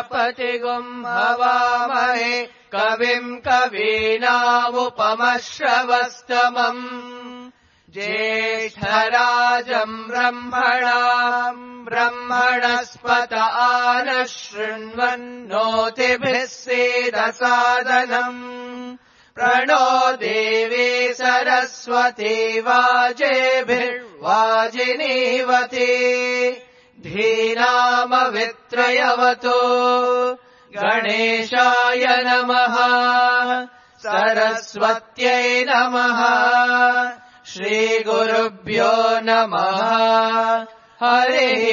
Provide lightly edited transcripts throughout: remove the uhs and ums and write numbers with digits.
गणपतिगुम् हवामहे कविम् कवीनामुपमश्रवस्तमम् ज्येष्ठराजम् ब्रह्मणस्पत आनः शृण्वन्नोतिभिः सीदसादनम् प्रणो देवी सरस्वती वाजेभिर्वाजिनीवती धीनामवित्रयवतु गणेशाय नमः सरस्वत्यै नमः श्रीगुरुभ्यो नमः हरिः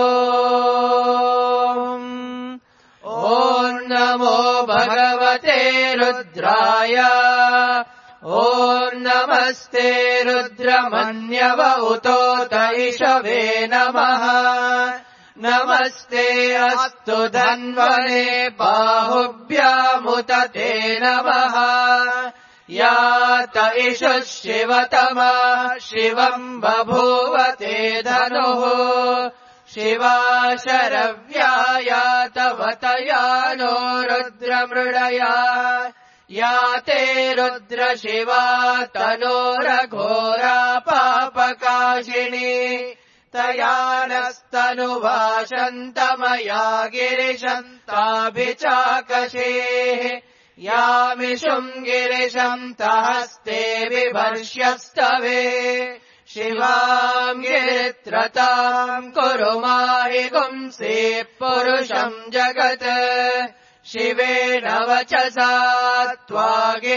ओम् ॐ नमो भगवते रुद्राय ॐ नमस्ते रुद्रमन्यव उतोत इषवे नमः नमस्ते अस्तु धन्वने बाहुभ्यामुत ते नमः यात इषुः शिवतमा शिवम् बभूव ते धनुः शिवा शरव्या तवतयानो रुद्रमृडया या ते रुद्रशिवा तनोरघोरा पापकाशिनी तया नस्तनुवाशन्तमया गिरिशन्ताभिचाकशेः यामिषुम् गिरिशम् तहस्ते बिभर्ष्यस्तवे शिवाम् गिरित्रताम् कुरु माहि गुंसे पुरुषम् जगत् शिवेन वचसा त्वा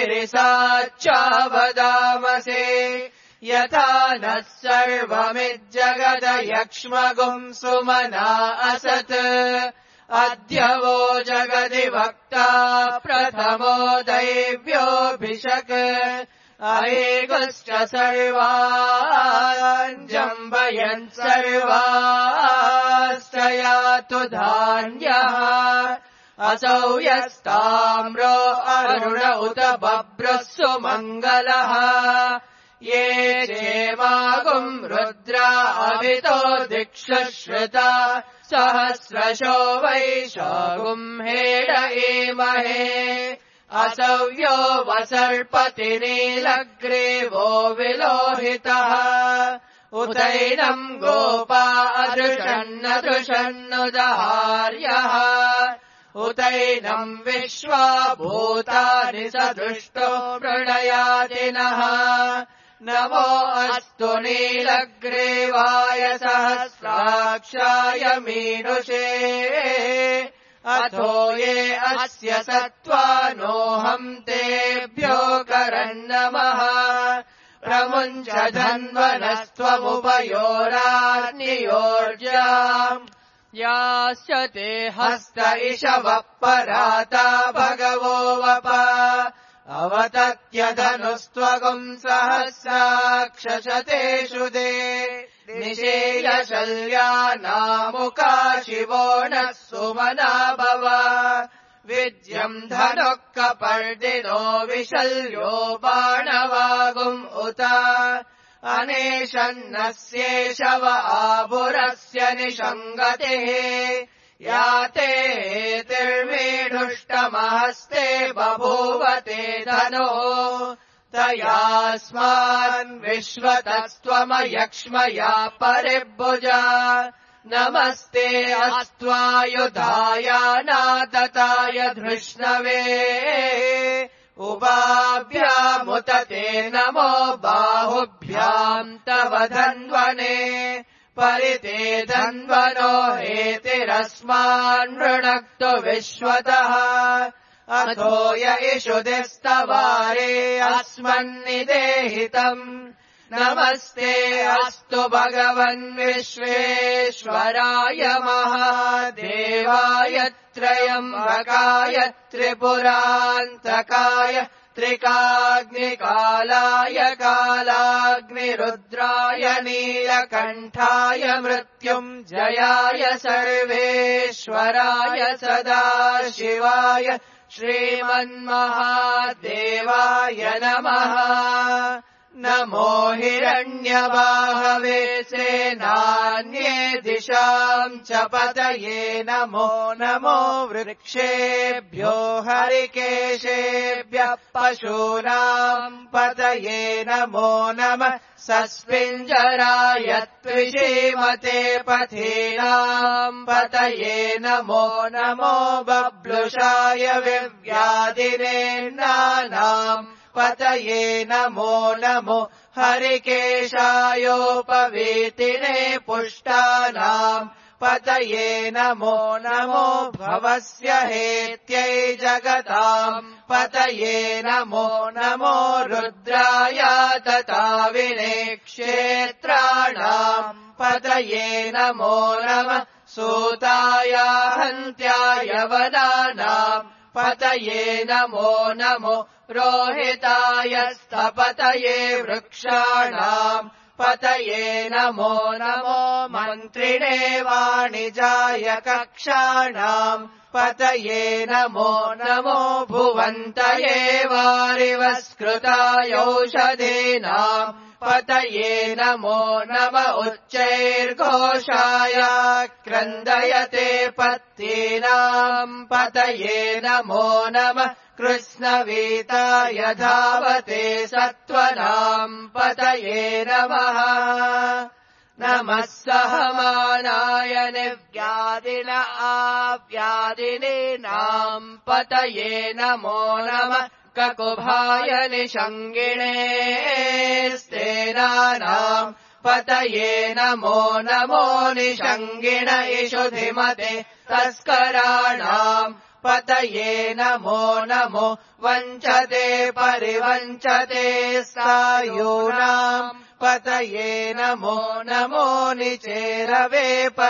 गिरिसाच्चावदामसे यथा नः सर्वमिज्जगद यक्ष्मगुम् सुमना असत् अद्य वो जगदि वक्ता प्रथमो दैव्योऽभिषक् अहेगुश्च सर्वान् जम्बयन् सर्वाश्च यातु धान्यः असौ यस्ताम्रो अरुण उत बभ्रः सुमङ्गलः ये चेमागुम् रुद्रा अभितो दिक्षु श्रुता सहस्रशो वैशागुम् हेड एमहे असव्यो वसर्पति नीलग्रीवो विलोहितः उतैनम् गोपा अदृशन्नदृशन्नुदहार्यः उतैनम् विश्वा भूतानि सदृष्टो मृडयातिनः नमो अस्तु नीलग्रीवाय सहस्राक्षाय मीनुषे अथो ये अस्य सत्त्वानोऽहम् तेभ्यो करन्नमः प्रमुञ्च धन्वनस्त्वमुपयोरान्योर्जाम् याश्च ते हस्त इषवः पराता भगवो वप अवतत्यधनुस्त्वगुम् सहस्राक्षशतेषु दे निशेयशल्यानामुका शिवो नः सुमना भव विद्यम् धनुः कपर्दिनो विशल्यो बाणवागुम् उत अनेशन्नस्येषव आभुरस्य निषङ्गतिः या ते तिर्मीढुष्टमहस्ते बभूवते धनुः तयास्मान् विश्वतस्त्वमयक्ष्मया परिभुजा नमस्ते अस्त्वायुधाय नादताय धृष्णवे उभाभ्यामुत ते नमो बाहुभ्याम् तव धन्वने परिते धन्वनो हेतिरस्मान् वृणक्तु विश्वतः अथो य इषुधिस्तवारे अस्मन्निदेहितम् नमस्ते अस्तु भगवन् विश्वेश्वराय महादेवाय त्रयम्बकाय त्रिपुरान्तकाय त्रिकाग्निकालाय कालाग्निरुद्राय नीलकण्ठाय मृत्युञ्जयाय सर्वेश्वराय सदाशिवाय श्रीमन्महादेवाय नमः नमो हिरण्यबाहवे सेनान्ये दिशाम् च पतये नमो नमो वृक्षेभ्यो हरिकेशेभ्यः पशूनाम् पतये नमो नमः सस्मिञ्जराय त्विषीमते पथीनाम् पतये नमो नमो बब्लुषाय विव्याधिनेन्नानाम् पतये नमो नमो हरिकेशायोपवीतिने पुष्टानाम् पतये नमो नमो भवस्य हेत्यै जगताम् पतये नमो नमो रुद्राय तताविने क्षेत्राणाम् पतये नमो नमः सूताय हन्त्याय वनानाम् पतये नमो नमो रोहिताय स्थपतये वृक्षाणाम् पतये नमो नमो मन्त्रिणे वाणिजाय कक्षाणाम् पतये नमो नमो भुवन्तये वारिवस्कृतायौषधीनाम् पतये नमो नम उच्चैर्घोषाय क्रन्दयते पत्तीनाम् पतये नमो नमः कृष्णवीताय धावते सत्त्वनाम् पतये नमः नमः सहमानाय निव्यादिन आव्यादिनीनाम् पतये नमो नमः ककुभाय निषङ्गिणे स्तेनानाम् पतये नमो नमो निषङ्गिण इषुधिमते तस्कराणाम् पतये नमो नमो वञ्चते परिवञ्चते सायूनाम् पतये नमो नमो निचेरवे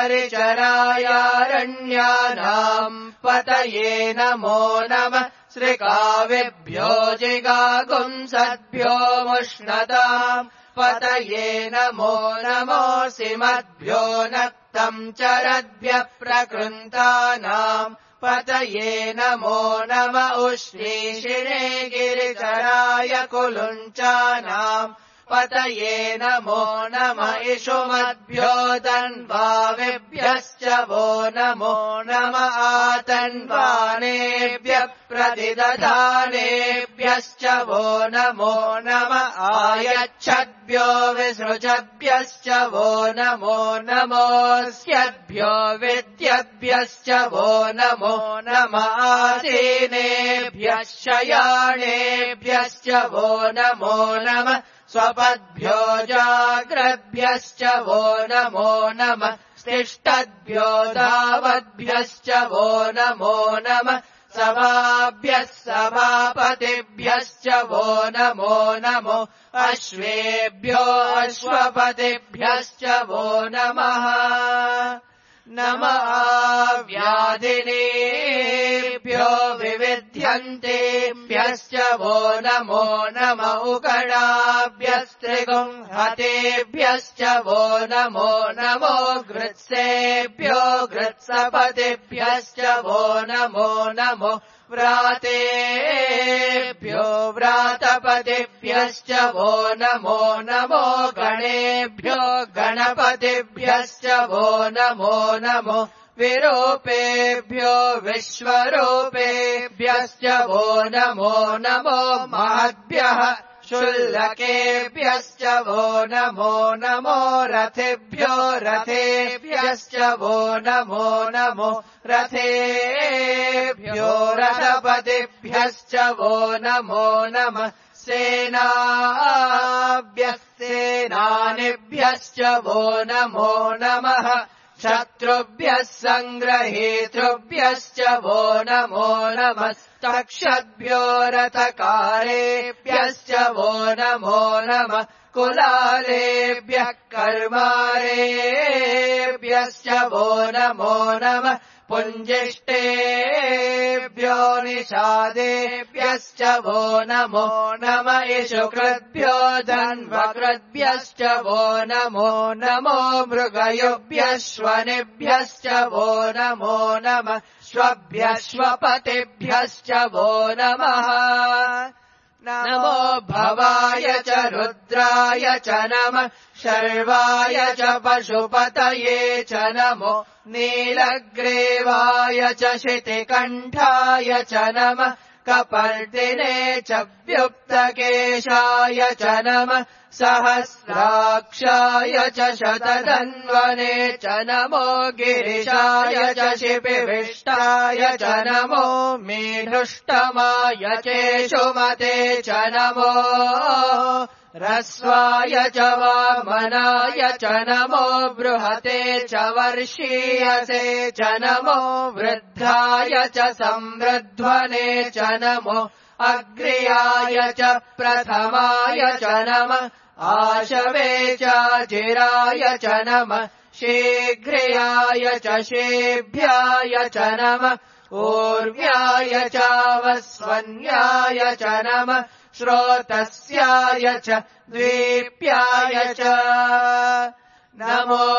परिचरायारण्यानाम् पतये नमो नमः श्रिकाविभ्यो जिगागुंसद्भ्यो मुष्णताम् पतये नमो नमोऽसिमद्भ्यो नक्तम् चरद्भ्यः प्रकृन्तानाम् पतये नमो नम उष्णीषिणे गिरिचराय कुलुञ्चानाम् पतये नमो नम इषुमद्भ्यो तन्वाविभ्यश्च वो नमो नम आतन्वानेभ्यः प्रतिदधानेभ्यश्च वो नमो नम आयच्छद्भ्यो विसृजभ्यश्च वो नमो नमोऽस्यद्भ्यो विद्यभ्यश्च वो नमो नम आसीनेभ्यः शयानेभ्यश्च वो नमो नमः स्वपद्भ्यो जाग्रद्भ्यश्च वो नमो नमः तिष्ठद्भ्यो धावद्भ्यश्च वो नमो नमः सभाभ्यः सभापतिभ्यश्च वो नमो नमो अश्वेभ्यो अश्वपतिभ्यश्च वो नमः नमः व्याधिनेभ्यो विविध्यन्तेभ्यश्च वो नमो नम उगणाभ्यस्त्रिगुंहतेभ्यश्च वो नमो नमो गृत्सेभ्यो गृत्सपतिभ्यश्च वो नमो नमो व्रातेभ्यो व्रातपतिभ्यश्च वो नमो नमो गणेभ्यो गणपतिभ्यश्च वो नमो नमो विरूपेभ्यो विश्वरूपेभ्यश्च वो नमो नमो महद्भ्यः शुल्लकेभ्यश्च वो नमो नमो रथेभ्यो रथेभ्यश्च वो नमो नमो रथेभ्यो रथपतिभ्यश्च वो नमो नमः सेनाभ्यः सेनानिभ्यश्च वो नमो नमः शत्रुभ्यः सङ्ग्रहेतृभ्यश्च वो नमो नमः तक्षद्भ्यो रथकारेभ्यश्च वो नमो नमः कुलालेभ्यः कर्मारेभ्यश्च वो नमो नमः पुञ्जिष्टेभ्यो निषादेभ्यश्च वो नमो नम इषुकृद्भ्यो धन्वकृद्भ्यश्च वो नमो नमो मृगयुभ्यश्वनिभ्यश्च वो नमो नमः श्वभ्यः श्वपतिभ्यश्च वो नमः नमो भवाय च रुद्राय च नमः शर्वाय च पशुपतये च नमो नीलग्रीवाय च शितिकण्ठाय च नमः कपर्दिने च व्युक्तकेशाय च नमः सहस्राक्षाय च शतधन्वने च नमो गिरिशाय च शिपिविष्टाय च नमो मीढुष्टमाय चेषुमते च नमो ह्रस्वाय च वामनाय च नमो बृहते च वर्षीयसे च नमो वृद्धाय च संवृध्वने च नमो अग्र्याय च प्रथमाय च नमः आशवे च चिराय च नमः शीघ्र्याय च शेभ्याय च नमः ऊर्व्याय च वस्वन्याय च नमः श्रोतस्याय च द्वीप्याय च नमो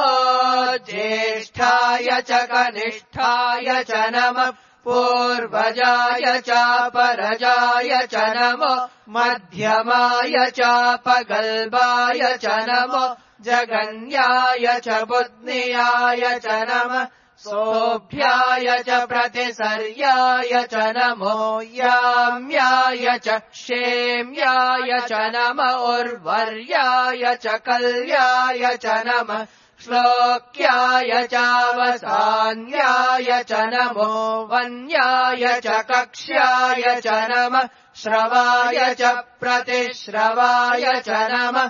ज्येष्ठाय च कनिष्ठाय च नमः पूर्वजाय च परजाय च नमो मध्यमाय च पगल्बाय च नमो जगन्याय च बुद्ध्याय च नमः सोऽभ्याय च प्रतिसर्याय च नमो याम्याय च क्षेम्याय च नमः उर्वर्याय च कल्याय च नमः श्लोक्याय चावसान्याय च नमो वन्याय च कक्ष्याय च नमः श्रवाय च प्रतिश्रवाय च नमः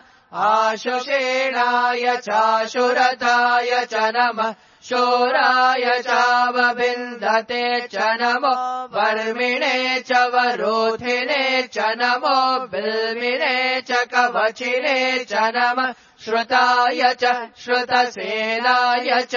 आशुषेणाय चाशुरताय च नमः शोराय चावबिन्दते च नमो वर्मिणे च वरोधिने च नमो बिल्मिने च कवचिने च नमः श्रुताय च श्रुतसेनाय च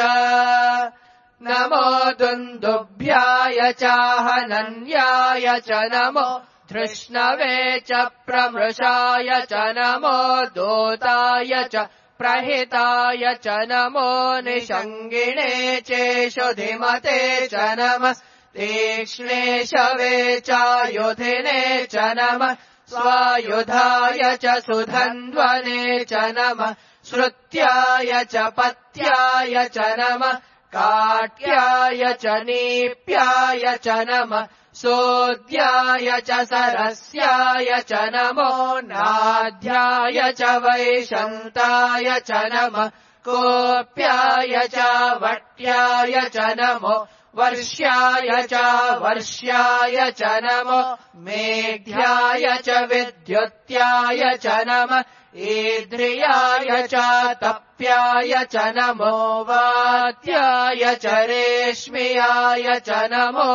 नमो दुन्दुभ्याय चाहनन्याय च नमो धृष्णवे च प्रमृषाय च नमो दूताय च प्रहिताय च नमो निषङ्गिणे चेषुधिमते च नमः तीक्ष्णे शवे चायुधिने च नमः स्वायुधाय च सुधन्वने च नमः श्रुत्याय च पत्याय च नमः काट्याय च नीप्याय च नमः सोद्याय च सरस्याय च नमो नाध्याय च वैशन्ताय च नमः कोप्याय च वट्याय च नमो वर्ष्याय च वर्ष्याय च नमो मेघ्याय च विद्युत्याय च नमः ईद्रियाय च तप्याय च नमो वात्याय च रेश्म्याय च नमो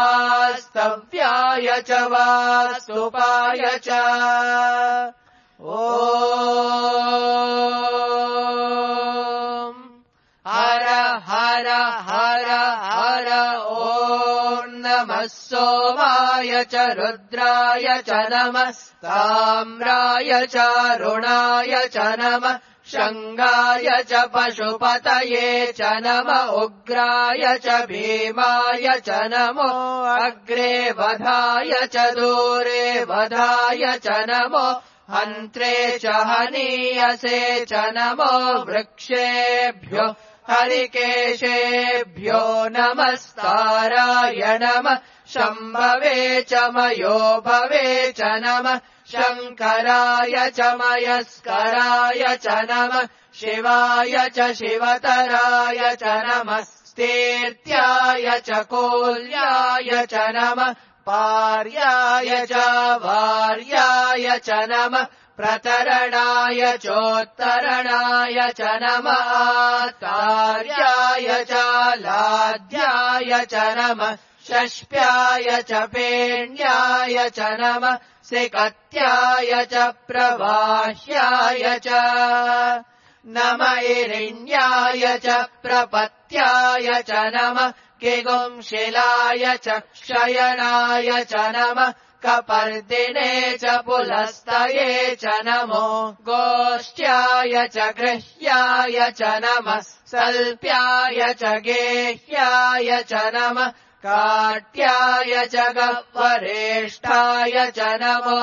वास्तव्याय च वास्तुपाय च ॐ हर हर हर हर ॐ नमः सोमाय च रुद्राय च नमः ताम्राय च रुणाय च नमः शङ्गाय च पशुपतये च नमः उग्राय च भीमाय च नमो अग्रे वधाय च दूरे वधाय च नमो हन्त्रे च हनीयसे च नमो वृक्षेभ्यो हरिकेशेभ्यो नमस्ताराय नमः शम्भवे च मयोभवे च नमः शङ्कराय च मयस्कराय च नमः शिवाय च शिवतराय च नमः स्तीर्त्याय च कोल्याय च नमः पार्याय च वार्याय च नमः प्रतरणाय चोत्तरणाय च नमः तार्याय च लाध्याय च नमः षष्प्याय च पेण्याय च नमः सिकत्याय च प्रवाह्याय च नम इरिण्याय च प्रपत्याय च नमः किगुंशिलाय च शयनाय च नमः कपर्दिने च पुलस्तये च नमो गोष्ठ्याय च गृह्याय च नमः सल्प्याय च गेह्याय च नमः काट्याय च गह्वरेष्ठाय च नमो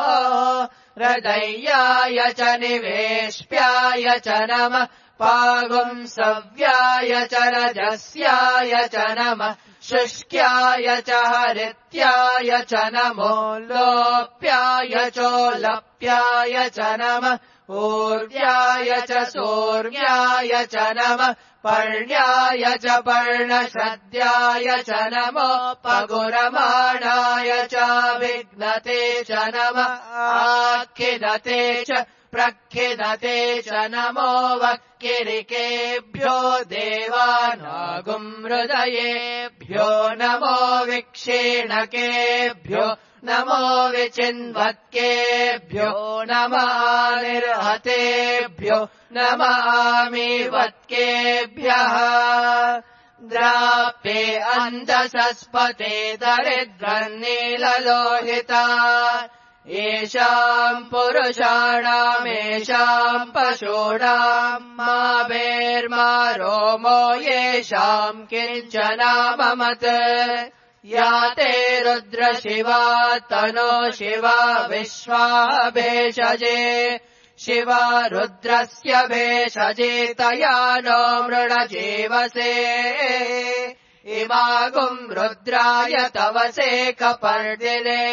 हृदय्याय च निवेश्याय च नमः पागुंसव्याय च रजस्याय च नमः शुष्क्याय च हरित्याय च नमो लोप्याय चोलप्याय च नमः ऊर्व्याय च सूर्याय च नमः पर्ण्याय च पर्णशद्याय च नमो पगुरमाणाय च विघ्नते च नमः आखिदते च प्रखिदते च नमो वक्किरिकेभ्यो देवानागुमृदयेभ्यो नमो विक्षीणकेभ्यो नमो विचिन्वत्केभ्यो नमः निर्हतेभ्यो नमः मीवत्केभ्यः द्राप्ये अन्धसस्पते दरिद्रन्नीललोहिता येषाम् पुरुषाणामेषाम् पशूनाम् मा भेर्मा रोमो येषाम् किञ्चनाममत् या ते रुद्रशिवा तनो शिवा विश्वा भेषजे शिवा रुद्रस्य भेषजे तया नो मृणजीवसे इमागुम् रुद्राय तवसे कपर्दिने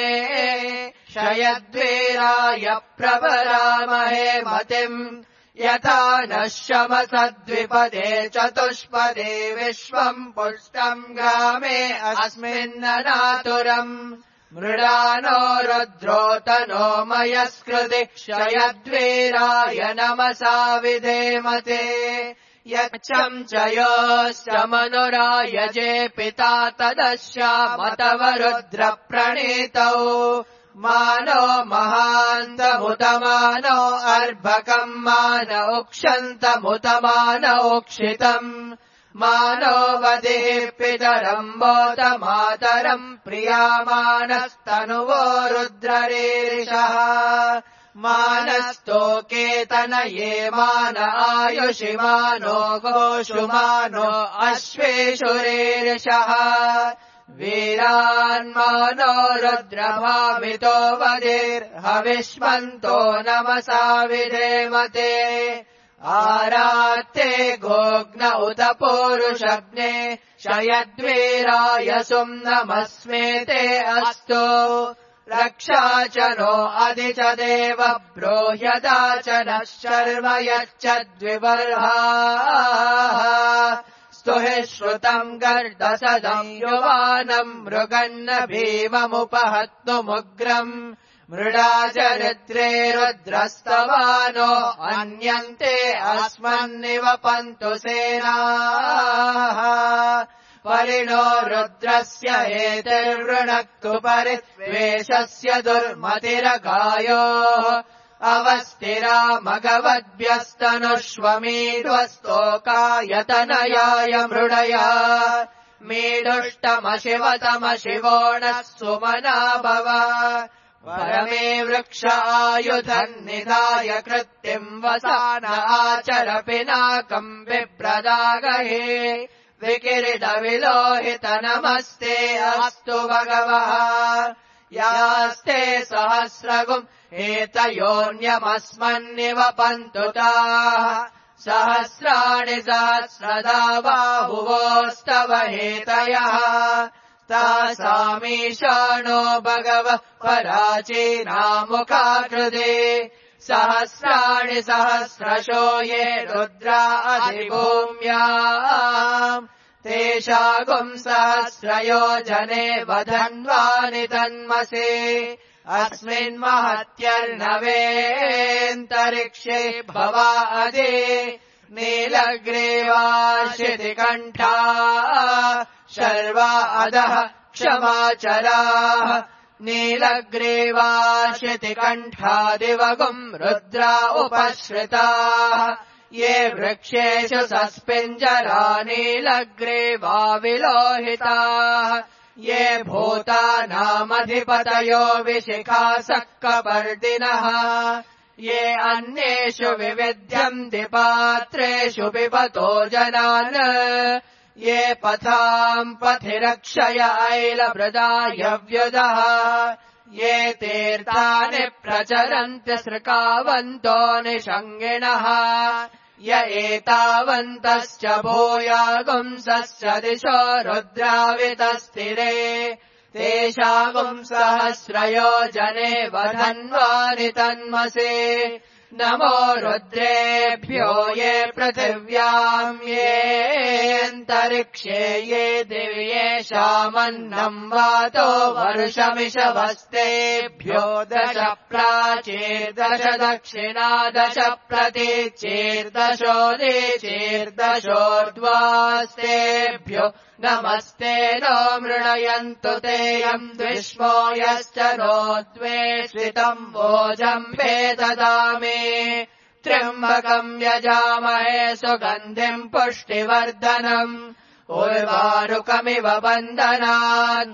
शयद्वीराय प्रवरामहे मतिम् यथा नः शमसद्विपदे चतुष्पदे विश्वम् पुष्टम् ग्रामे अस्मिन्ननातुरम् मृडानो रुद्रोतनो मयस्कृति शयद्वीराय नमसा विधेमते यच्छम् च योश्च मनुरायजे पिता तदश्यामतव रुद्रप्रणीतौ मानो महान्तमुतमानो अर्भकम् मान उक्षन्तमुतमान उक्षितम् मानो वदिः पितरम् बोधमातरम् प्रियामानस्तनुवो रुद्ररीरिषः मानस्तोकेतनये मान आयुषि मानो गोषु मानो अश्वेषुरीरिषः वीरान्मानो रुद्रभामितो वदिर्हविष्मन्तो नमसा विधेमते आरात्ते गोग्न उत पूरुषग्ने शयद्वीराय सुम्नमस्मेते अस्तु रक्षा च नो अधि च देव ब्रूह्यदा च नः शर्म यच्चद्विबर्हाः स्तुहि श्रुतम् गर्दसदम् युवानम् मृगन्न भीममुपहत्तुमुग्रम् मृडा चरित्रे रुद्रस्तवानो अन्यन्ते अस्मन्निवपन्तु सेनाः परिणो रुद्रस्य एतिर्वृणक्तु परिद्वेषस्य दुर्मतिरगायोः अवस्थिरा मघवद्भ्यस्तनुष्वमीड्वस्तोकायतनयाय मृडया मीडुष्टमशिवतमशिवो नः सुमना भव परमे वृक्ष आयुधन्निधाय कृत्तिम् वसान आचर पिनाकम् बिभ्रदागहे विकिरीटविलोहित नमस्ते अस्तु भगवः यास्ते सहस्रगुम् एतयोऽन्यमस्मन्निवपन्तु ताः सहस्राणि सहस्रदा बाहुवोस्तव हेतयः तासामीशानो भगवः पराचीनामुखाकृते सहस्राणि सहस्रशो ये रुद्रा अधिभूम्याम् तेषागुम् सहस्रयोजने वधन्वानि तन्मसे अस्मिन्महत्यर्णवेऽन्तरिक्षे भवा अधि नीलग्रीवाशितिकण्ठा शर्वा अधः क्षमाचराः नीलग्रीवाशितिकण्ठादिवगुम् रुद्रा उपश्रिताः ये वृक्षेषु सस्पिञ्जरा नीलग्रीवा विलोहिताः ये भूतानामधिपतयो विशिखासः कपर्दिनः ये अन्येषु विविध्यम् दिपात्रेषु पिबतो जनान् ये पथाम् पथिरक्षय ऐलभृदायव्युदः ये तीर्थानि प्रचरन्ति सृकावन्तो निषङ्गिणः य एतावन्तश्च भूयागुंसश्च दिशो रुद्रावितस्थिरे तेषागुम् सहस्रयो जने वधन्वानि तन्मसे नमो रुद्रेभ्यो ये पृथिव्याम् येऽन्तरिक्षे ये दिव्येषामन्नम् वातो वर्षमिषवस्तेभ्यो दश प्राचीर्दश दक्षिणा दश प्रतीचीर्दशोदीचीर्दशोर्ध्वास्तेभ्यो नमस्ते नो मृणयन्तु तेऽयम् द्विष्मो यश्च नो द्वे श्रितम् भोजम्बे ददामि त्र्यम्बकम् यजामहे सुगन्धिम् पुष्टिवर्धनम् उर्वारुकमिव बन्धनान्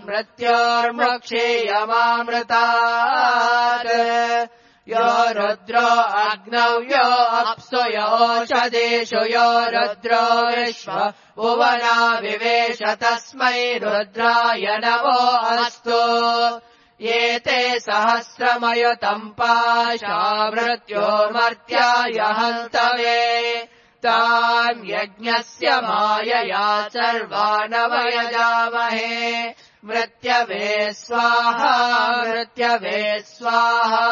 मृत्योर्मुक्षीयमामृतात् यो रुद्रो अग्नौ यो अप्सु योषधीषु यो रुद्रो विश्व भुवना विवेश तस्मै रुद्राय नमो अस्तु ये ते सहस्रमयुतम् पाशा मृत्योर्मर्त्याय हन्तवे तान् यज्ञस्य मायया सर्वानवयजामहे मृत्यवे स्वाहा मृत्यवे स्वाहा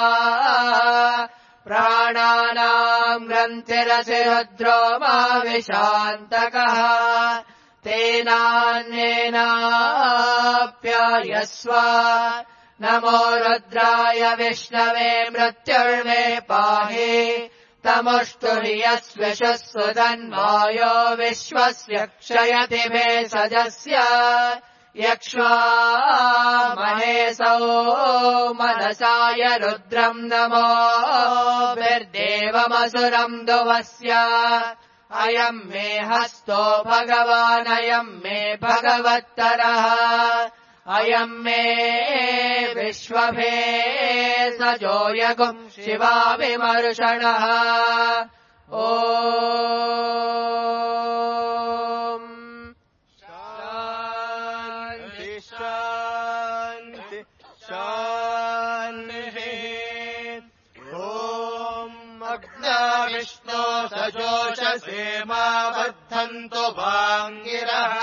प्राणानाम् ग्रन्थिरसि रुद्रो मा विशान्तकः तेनान्येनाप्यायस्व नमो रुद्राय विष्णवे मृत्युर्मे पाहि तमुष्टुर्यस्विषः सुधन्वायो विश्वस्य क्षयति भेषजस्य यक्ष्वामहेसौ मनसाय रुद्रम् नमो विर्देवमसुरम् दुवस्य अयम् मे हस्तो भगवानयम् मे भगवत्तरः अयम् मे विश्वभेषजो यगुम् शिवाभिमर्षणः ॐ शान्ति शान्तिः ॐ अग्नाविष्णो सजोषसे मा बद्धन्तु वाङ्गिरः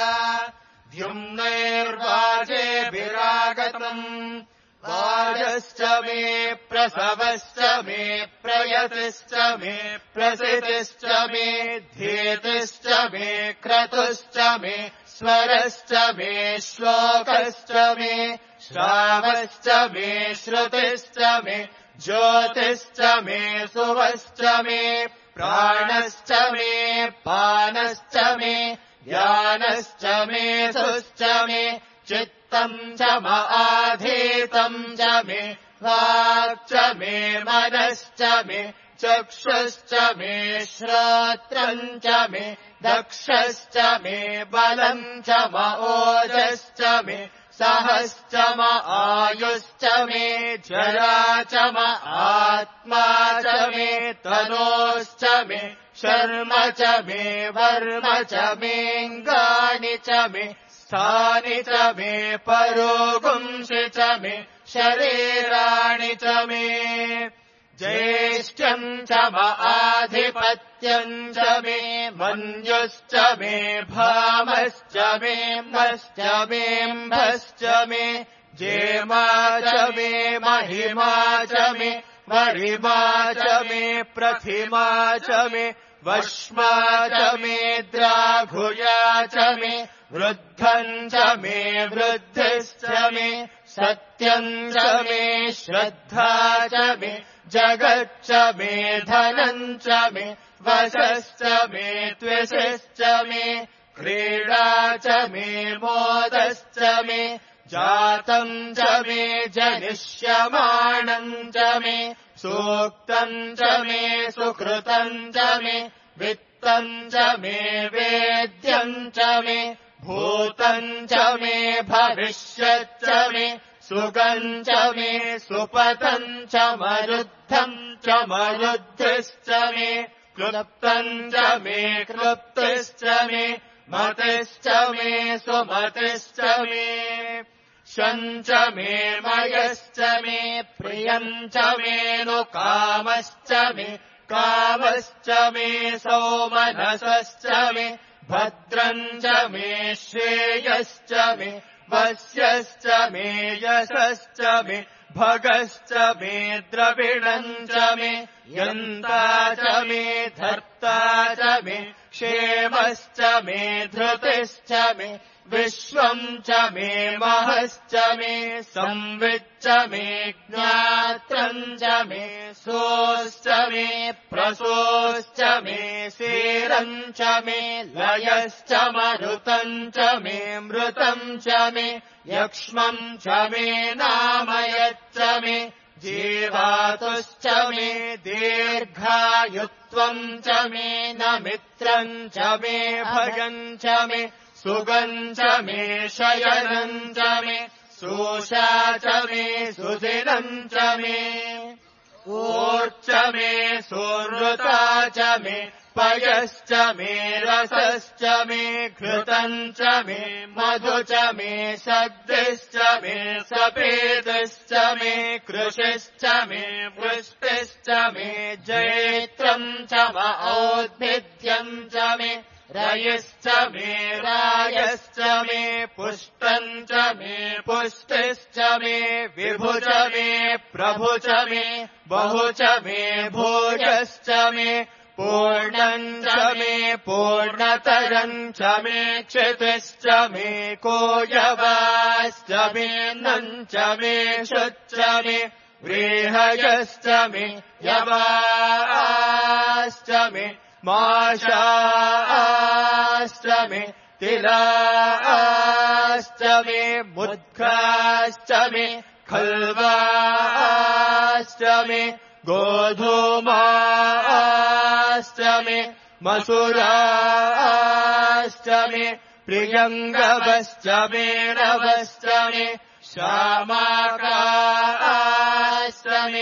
द्युम्नैर्वाजेभिरागतम् वाजश्च मे प्रसवश्च मे प्रयतिश्च मे प्रसितिश्च मे धीतिश्च मे क्रतुश्च मे स्वरश्च मे श्लोकश्च मे श्रावश्च मे श्रुतिश्च मे ज्योतिश्च मे सुवश्च मे प्राणश्च मे पानश्च मे ज्ञानश्च मे सुश्च मे चित्तम् च आधीतम् च मे वाक् च मे मनश्च मे चक्षुश्च मे श्रोत्रम् च मे दक्षश्च मे बलम् च ओजश्च मे सहश्च आयुश्च मे जरा च आत्मा च मे तनोश्च मे शर्म च मे वर्म च मेऽङ्गानि च मे स्थानि च मे परोगुंसि च मे शरीराणि च मे ज्येष्ठ्यम् च आधिपत्यम् च मे मन्युश्च मे भामश्च मे मश्च मेऽम्भश्च मे जेमा च मे महिमा च मे वरिमा च मे प्रथिमा च मे वश्मा च मे द्राघुया च मे वृद्धम् च मे वृद्धिश्च मे सत्यम् च मे श्रद्धा च मे जगच्च मे धनम् च मे वशश्च मे त्विषश्च मे क्रीडा च मे मोदश्च मे जातम् च मे जनिष्यमाणम् च मे सूक्तम् च मे सुकृतम् च मे वित्तम् च मे वेद्यम् च मे भूतम् च मे भविष्यच्च मे सुगम् च मे सुपतम् च मरुद्धम् च मरुद्धिश्च मे क्लुप्तम् च मे क्लुप्तिश्च मे मतिश्च मे सुमतिश्च मे शञ्च मे मयश्च मे प्रियम् च मे नु कामश्च मे कामश्च मे सौमनसश्च मे भद्रम् च मे श्रेयश्च मे वस्यश्च मे यशश्च मे भगश्च मे द्रविणम् च मे यन्ता च मे धर्ता च मे क्षेमश्च मे धृतिश्च मे विश्वम् च मे महश्च मे संविच्च मे ज्ञात्रम् च मे सोश्च मे प्रसोश्च मे सीरम् च मे लयश्च मरुतम् च मे मृतम् च मे यक्ष्मम् च मे नामयच्च मे जीवातुश्च मे दीर्घायुत्वम् च मे न मित्रम् च मे भयम् च मे सुगम् च मे शयनम् च मे सोषा च मे सुदिनम् च मे ऊर्च मे सुहृता च मे पयश्च मे रसश्च मे घृतम् च मे मधु च मे सद्दिश्च मे सपेदश्च मे कृषिश्च मे वृष्टिश्च मे जैत्रम् च म औद्भिद्यम् च मे रयिश्च मे रायश्च मे पुष्टम् च मे पुष्टिश्च मे विभु च मे प्रभु च मे बहु च मे भोजश्च मे पूर्णम् च मे पूर्णतरम् च मे क्षितिश्च मे कोयवाश्च मे नम् च मे शुच्च मे व्रीहयश्च मे यवाश्च मे माशाश्च मे तिलाश्च मे मुद्गाश्च मे खल्वाश्च मे गोधूमाश्च मे मसुराश्च मे प्रियङ्गवश्च मे नवश्च मे श्यामाकाश्च मे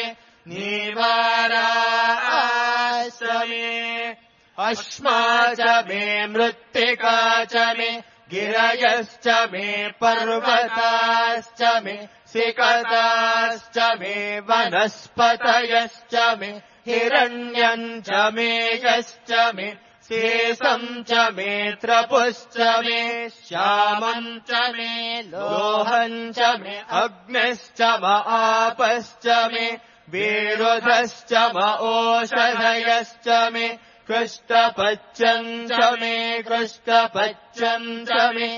नीवाराश्च मे अश्मा च मे मृत्तिका च मे गिरयश्च मे पर्वताश्च मे सिकताश्च मे वनस्पतयश्च मे हिरण्यम् च मे यश्च मे शेषम् च मे त्रपुश्च मे श्यामम् च मे लोहम् च मे अग्निश्च म आपश्च मे विरुधश्च म ओषधयश्च मे कृष्टपच्यम् च मे कृष्टपच्यम् च मे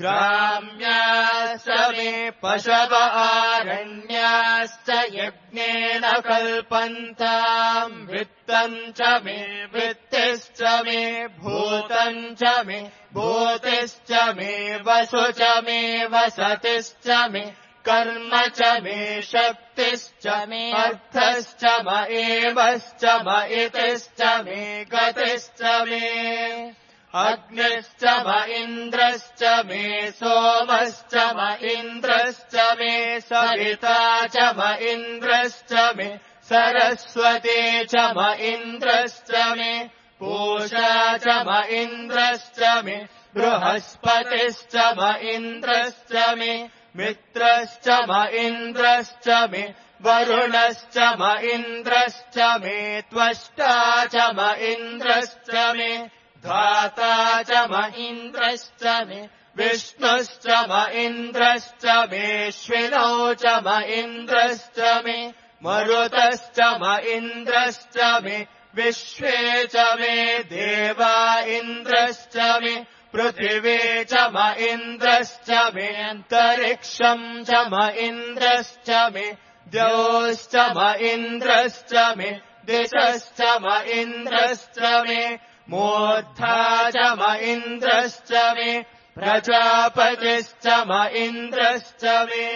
ग्राम्याश्च मे पशव आरण्याश्च यज्ञेन कल्पन्ताम् वित्तम् च मे वित्तिश्च मे भूतम् च मे भूतिश्च मे वसु च मे वसतिश्च मे कर्म च मे शक्तिश्च मे अर्थश्च म एवश्च म इतिश्च मे गतिश्च मे अग्निश्च म इन्द्रश्च मे सोमश्च म इन्द्रश्च मे सविता च म इन्द्रश्च मे सरस्वती च म इन्द्रश्च मे पूषा च म इन्द्रश्च मे बृहस्पतिश्च म इन्द्रश्च मे मित्रश्च म इन्द्रश्च मे वरुणश्च म इन्द्रश्च मे त्वष्टा च म इन्द्रश्च मे धाता च म इन्द्रश्च मे विष्णुश्च म इन्द्रश्च मेऽश्विनौ च म इन्द्रश्च मे मरुतश्च म इन्द्रश्च मे विश्वे च मे देवा इन्द्रश्च मे पृथिवी च म इन्द्रश्च मे अन्तरिक्षम् च म इन्द्रश्च मे द्यौश्च म इन्द्रश्च मे दिशश्च म इन्द्रश्च मे मूर्धा च म इन्द्रश्च मे प्रजापतिश्च म इन्द्रश्च मे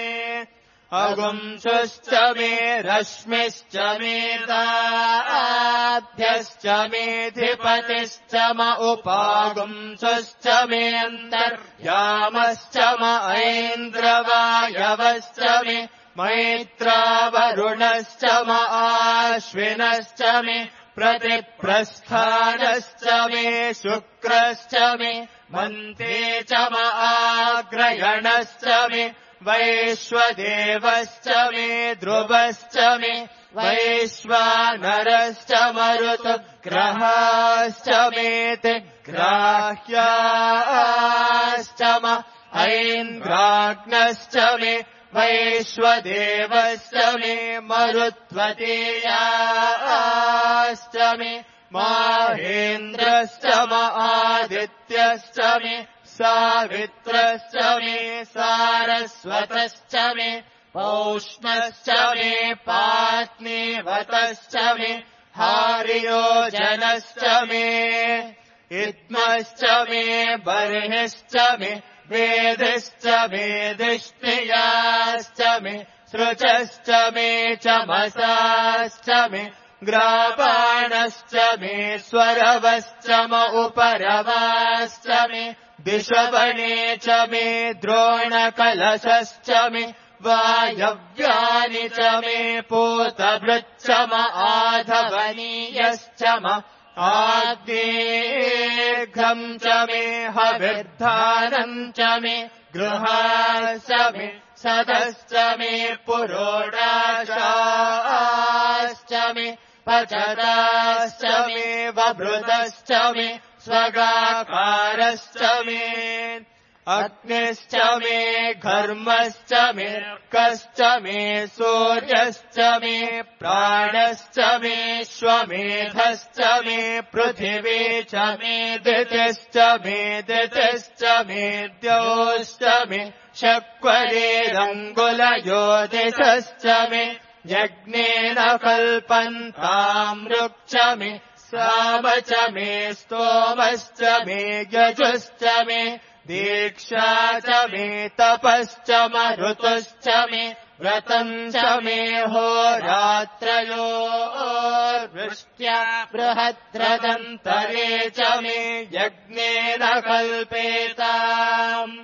अगुंसुश्च मे रश्मिश्च मे ताभ्यश्च मेऽधिपतिश्च म उपागुंसुश्च मे अन्तर्यामश्च म ऐन्द्रवायवश्च मे मैत्रावरुणश्च म आश्विनश्च मे प्रतिप्रस्थानश्च मे शुक्रश्च मे मन्ते च आग्रयणश्च मे वैश्वदेवश्च मे ध्रुवश्च मे वैश्वानरश्च मरुतग्रहाश्च मेते ग्राह्याश्च ऐन्द्राग्नश्च मे वैश्वदेवश्च मे मरुत्वतीयाश्च मे माहेन्द्रश्च आदित्यश्च मे सावित्रश्च मे सारस्वतश्च मे पौष्णश्च मे पात्नीवतश्च मे हार्योजनश्च मे इद्मश्च मे बर्हिश्च मे वेदिश्च मे दिष्टियाश्च मे सृचश्च मे चमसाश्च मे ग्रावाणश्च मे स्वरवश्च उपरवाश्च मे दिशवणे च मे द्रोणकलशश्च मे वायव्यानि च मे पूतभृच्च आधवनीयश्च आग्नेघ्रम् च मे हविर्धानम् च मे गृहाश्च मे सदश्च मे पुरोडाशाश्च मे पचताश्च मे वभृतश्च मे स्वगाकारश्च मे अग्निश्च मे घर्मश्च मे कश्च मे सूर्यश्च मे प्राणश्च मे श्वमेधश्च मे पृथिवी च मे दितिश्च मे द्यौश्च मे शक्वरेरङ्गुलयोदिशश्च मे यज्ञेन कल्पन्तामृक्ष मे साम च मे स्तोमश्च मे यजुश्च मे दीक्षा च मे तपश्च ऋतुश्च मे व्रतम् च मे होरात्रयोर्वृष्ट्या बृहद्रदन्तरे च मे यज्ञेन कल्पेताम्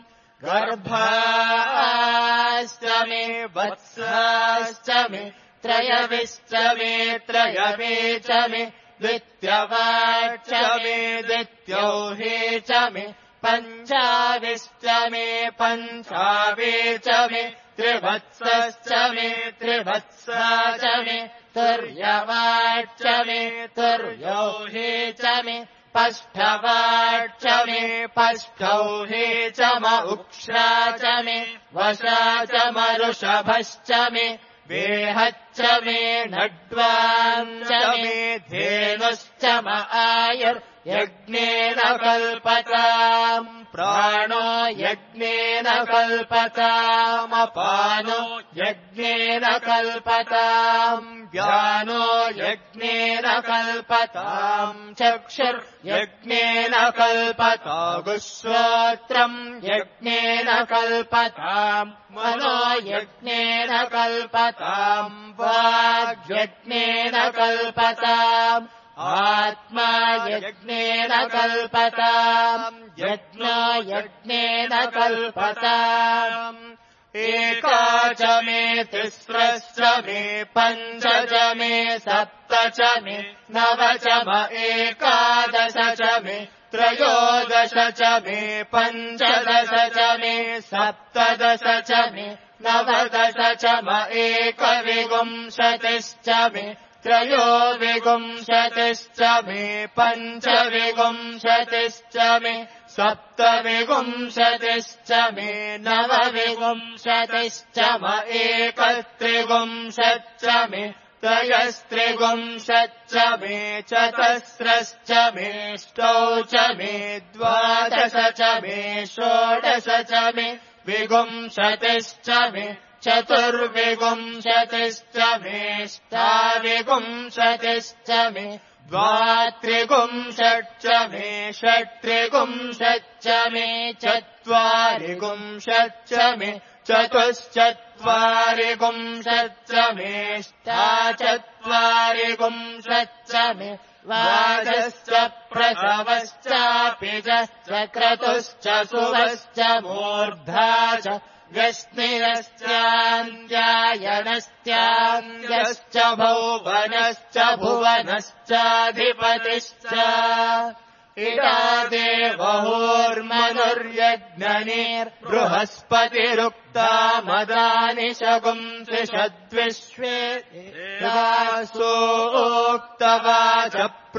गर्भाश्च मे वत्साश्च मे त्रयविश्च मे त्रयवे च मे द्वित्यवाच्च मे द्वित्यौहे च मे पञ्चाविश्च मे पञ्चावे च मे त्रिवत्सश्च मे त्रिवत्सा च मे तुर्यवाच्च मे तुर्यौहे च मे पष्ठवाच्च मे पष्ठौहे च उक्ष्रा च मे वशा च मरुषभश्च मे वेहच्च मे नड्वाञ्च मे धेनुश्च आयुर्यज्ञेन कल्पताम् प्राणो यज्ञेन कल्पतामपानो यज्ञेन कल्पताम् व्यानो यज्ञेन कल्पताम् चक्षुर्यज्ञेन कल्पतागुश्रोत्रम् यज्ञेन कल्पताम् मनो यज्ञेन कल्पताम् वाग्यज्ञेन कल्पताम् आत्मा यज्ञेन कल्पताम् यज्ञो यज्ञेन कल्पताम् एका च मे तिस्रश्च मे पञ्च च मे सप्त च मे नव च एकादश च मे त्रयोदश च मे पञ्चदश च मे सप्तदश च मे नवदश च एकविंशतिश्च मे त्रयोविंशतिश्च मे पञ्चविंशतिश्च मे सप्तविंशतिश्च मे नवविंशतिश्च एकत्रिंशच्च मे त्रयस्त्रिंशच्च मे चतस्रश्च मे अष्टौ च मे द्वादश च मे षोडश च मे विंशतिश्च मे चतुर्विंशतिश्च मे अष्टाविंशतिश्च मे द्वात्रिंशच्च मे षट्त्रिंशच्च मे चत्वारिंशच्च मे चतुश्चत्वारिंशच्च मे अष्टाचत्वारिंशच्च मे वाजश्च प्रसवश्चापि च क्रतुश्च सुवश्च मूर्धा च व्यस्निरश्चान्त्यायनश्चान्यश्च भुवनश्च भुवनश्चाधिपतिश्च इडा देवहोर्मनुर्यज्ञनिर्बृहस्पतिरुक्ता मदानि शगुंसि षद्विश्वे सोक्तवाच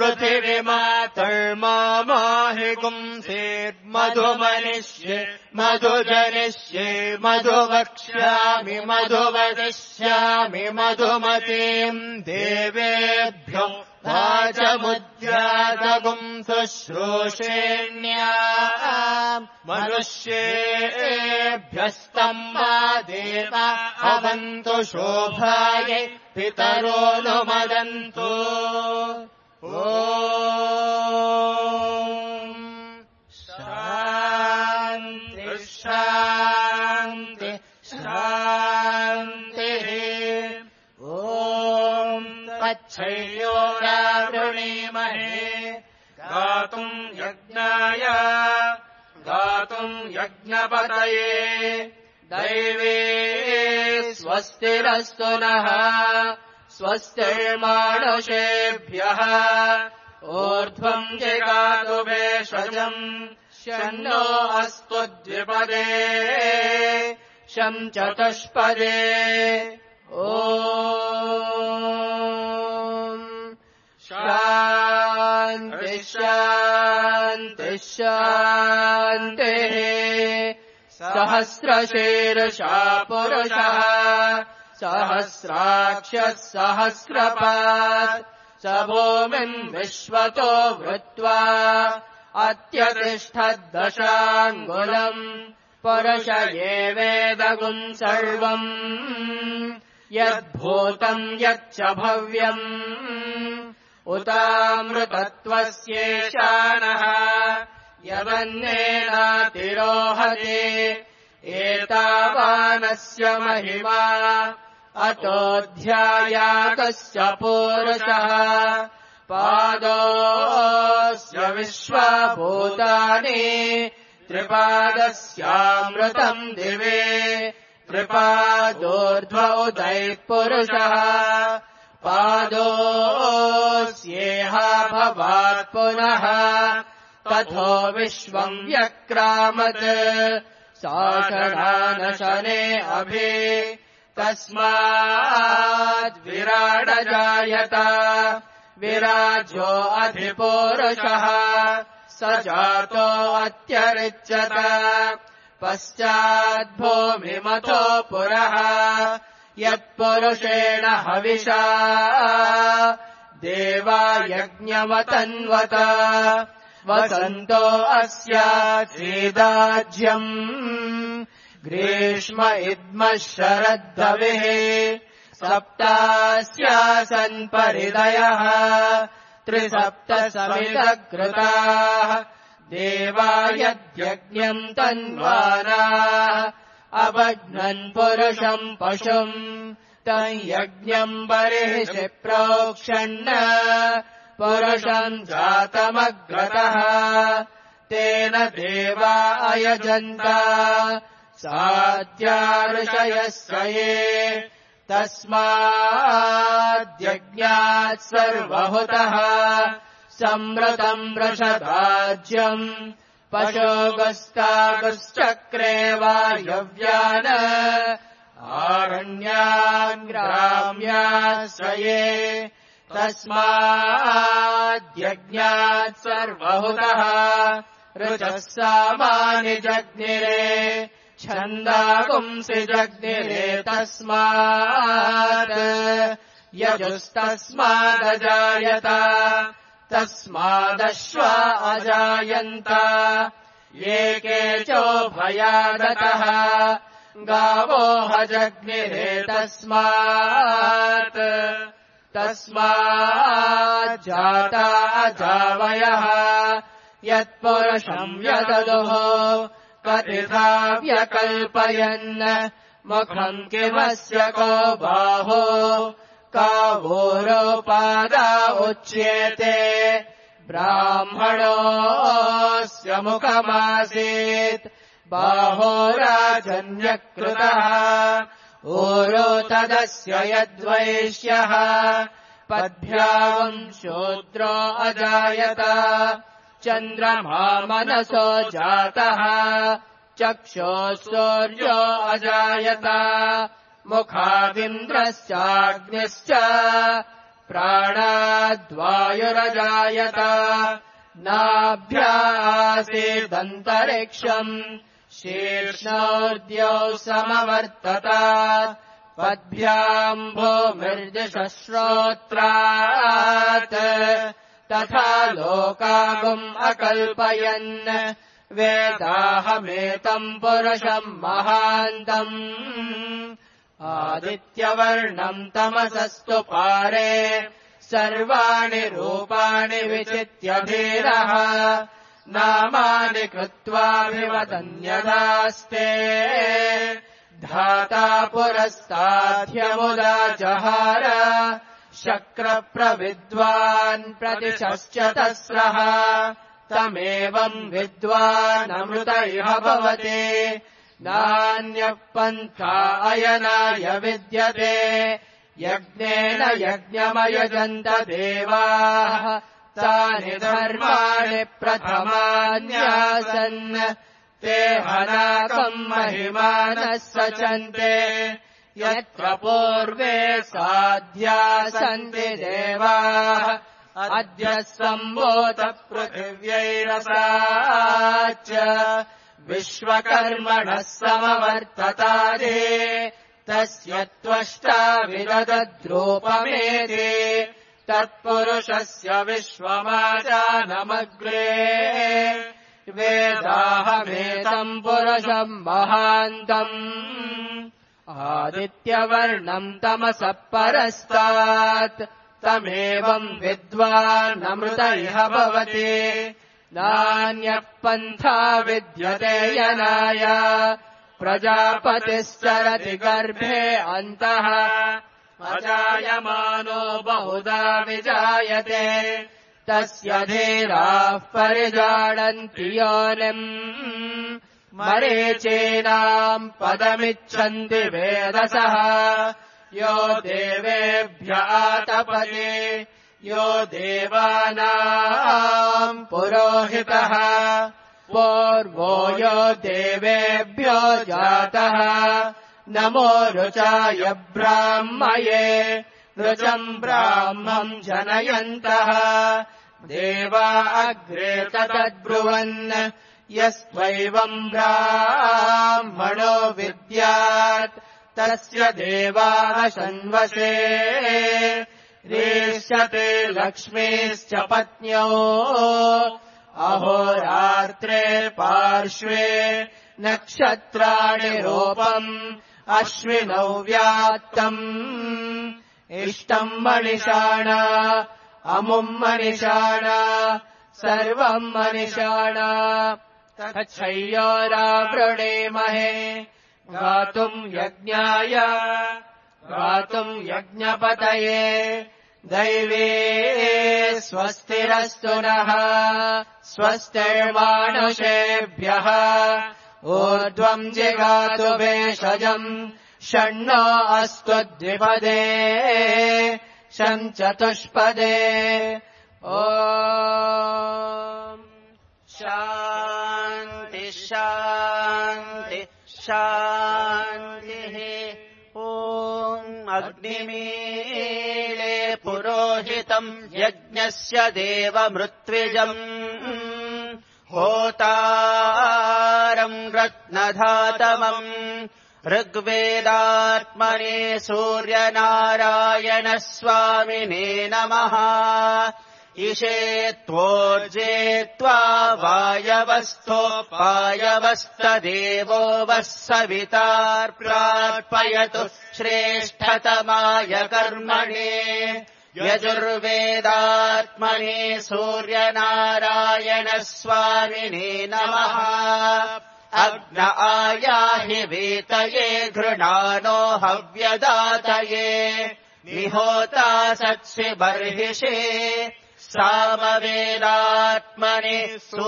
पृथिवीमातर्माहि गुंसेर्मधुमनिष्ये मधुजनिष्ये मधुवक्ष्यामि मधुवदिष्यामि मधुमतीम् देवेभ्यो वाचमुद्यातगुंसुश्रूषेण्या मनुष्येभ्यस्तम् मा देवा अवन्तु शोभायै पितरो नुमदन्तु ॐ शान्ति शान्ति शान्तिः ॐ तच्छैयोरावृणीमहे गातुम् यज्ञपतये दैवे स्वस्तिरस्तु नः स्वस्तिर्मानुषेभ्यः ऊर्ध्वम् जिगातु भेषजम् शन्नो अस्तु द्विपदे शं चतुष्पदे ॐ शान्ति शान्ति शान्तिः सहस्रशीर्षा पुरुषः सहस्राक्षः सहस्रपात् स भूमिम् विश्वतो वृत्वा अत्यतिष्ठद्दशाङ्गुलम् पुरुष एवेदगुम् सर्वम् यद्भूतम् यच्च भव्यम् उतामृतत्वस्येशानः यदन्नेनातिरोहते एतावानस्य महिमा अतोऽध्यायातस्य पूरुषः पादोऽस्य विश्वभूतानि त्रिपादस्यामृतम् दिवे त्रिपादोर्ध्व उदैः पादोऽस्येहा भवात् पुनः तथो विश्वम् व्यक्रामत् साषडानशने अभि तस्माद्विराडजायत विराजो अधिपूरुषः स जातो अत्यरिच्यत पश्चाद्भूमिमथो पुरः यत्पुरुषेण हविषा देवा यज्ञमतन्वत वसन्तो अस्यासीदाज्यम् ग्रीष्म इद्मः शरद्धविः सप्तास्यासन् परिदयः त्रिसप्तसमितकृताः देवा यद्यज्ञम् तन्वानाः अबध्नन् पुरुषम् पशुम् तम् यज्ञम् बर्हिषि प्रोक्षन् पुरुषम् जातमग्रतः तेन देवा अयजन्त साध्याऋषयः ये तस्माद्यज्ञात् सर्वहुतः संवृतम् वृषदाज्यम् पशोगस्तागश्चक्रे वायव्यान् आरण्याग्राम्याश्रये तस्माद्यज्ञात् सर्वहुतः ऋचः सामानि जग्निरे छन्दागुंसि जग्निरे तस्मात् यजुस्तस्मादजायत तस्मादश्वा अजायन्त एके चोभयादतः गावो हजग्निरे तस्माज्जाता अजावयः यत्पुरुषम् व्यददुः कथिता व्यकल्पयन् मुखम् किमस्य को बाहो कावोरोपादा उच्येते ब्राह्मणोऽस्य मुखमासीत् बाहोराजन्यकृतः ऊरो तदस्य यद्वैश्यः पद्भ्याम् शूद्रो अजायत चन्द्रमा मनसो जातः चक्षुः सूर्यो अजायत मुखादिन्द्रश्चाग्निश्च प्राणाद्वायुरजायत नाभ्यासीदन्तरिक्षम् शीर्ष्णोर्द्यौ समवर्तत पद्भ्याम् भूमिर्दिशश्रोत्रात् तथा लोकागुम् अकल्पयन् वेदाहमेतम् पुरुषम् महान्तम् आदित्यवर्णम् तमसस्तु पारे सर्वाणि रूपाणि विचित्य धीरः नामानि कृत्वाभिवदन्यदास्ते धाता पुरस्ताद्ह्यमुदा जहार शक्रप्रविद्वान् प्रतिशश्च तस्रः तमेवम् विद्वानमृत इह भवति नान्यः पन्था अयनाय विद्यते यज्ञेन यज्ञमयजन्त देवाः तानि धर्माणि प्रथमान्यासन् ते हनाकम् महिमानः सचन्ते यत्र पूर्वे साध्या सन्ति देवाः अद्य सम्भूत पृथिव्यैरसाच्च विश्वकर्मणः समवर्ततादे तस्य त्वष्टा विदधद्रूपमेति तत्पुरुषस्य विश्वमाजानमग्रे वेदाहमेतम् पुरुषम् महान्तम् आदित्यवर्णम् तमसः परस्तात् तमेवम् विद्वानमृत इह भवति नान्यः पन्था विद्यते यनाय प्रजापतिश्चरति गर्भे अन्तः अजायमानो बहुधा विजायते तस्य धीराः परिजानन्ति योनिम् मरीचीनाम् पदमिच्छन्ति वेदसः यो देवेभ्य आतपते यो देवानाम् पुरोहितः पूर्वो यो देवेभ्यो जातः नमो ऋचाय ब्राह्मये ऋचम् ब्राह्मम् जनयन्तः देवा अग्रे तद्ब्रुवन् यस्त्वैवम् ब्राह्मणो विद्यात् तस्य देवाः शन्वसे रीष्यते लक्ष्मीश्च पत्न्यो अहोरात्रे पार्श्वे नक्षत्राणि रूपम् अश्विनौ व्यात्तम् इष्टम् मनिषाणा अमुम् मनिषाणा सर्वम् मनिषाणा तच्छय्योरावृणीमहे गातुम् यज्ञाय गातुम् यज्ञपतये दैवे स्वस्तिरस्तु नः स्वस्तिर्मानुषेभ्यः ऊर्ध्वम् जिगातु भेषजम् षण्णो अस्तु द्विपदे शम् चतुष्पदे ॐ शान्ति शान्ति शान्तिः ॐ अग्निमीळे पुरोहितम् यज्ञस्य देवमृत्विजम् होतारम् रत्नधातमम् ऋग्वेदात्मने सूर्यनारायण स्वामिने नमः इषे त्वोर्जे त्वा वायवस्थोपायवस्तदेवो वः सवितार्प्रार्पयतु श्रेष्ठतमाय कर्मणे यजुर्वेदात्मने सूर्यनारायण स्वामिने नमः अग्न आयाहि वीतये घृणानो हव्यदातये निहोता सत्सि बर्हिषे सामवेदात्मने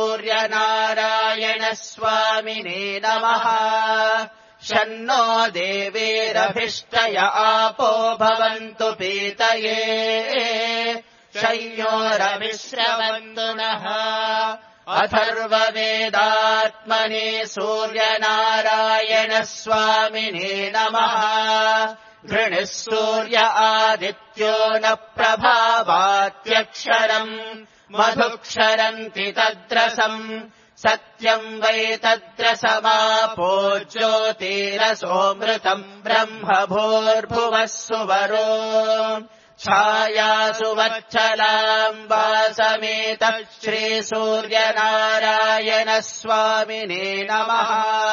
सूर्यनारायणस्वामिने नमः शन्नो देवीरभिष्टय आपो भवन्तु पीतये शय्योरविश्रवन्तु नः अथर्ववेदात्मने सूर्यनारायणस्वामिने नमः घृणिः सूर्य आदित्यो न प्रभावात्यक्षरम् मधुक्षरन्ति तद्रसम् सत्यम् वै तद्रसमापो ज्योतिरसोऽमृतम् ब्रह्म भूर्भुवः सुवरो छायासु वच्छलाम् वासमेतः श्रीसूर्यनारायणस्वामिने नमः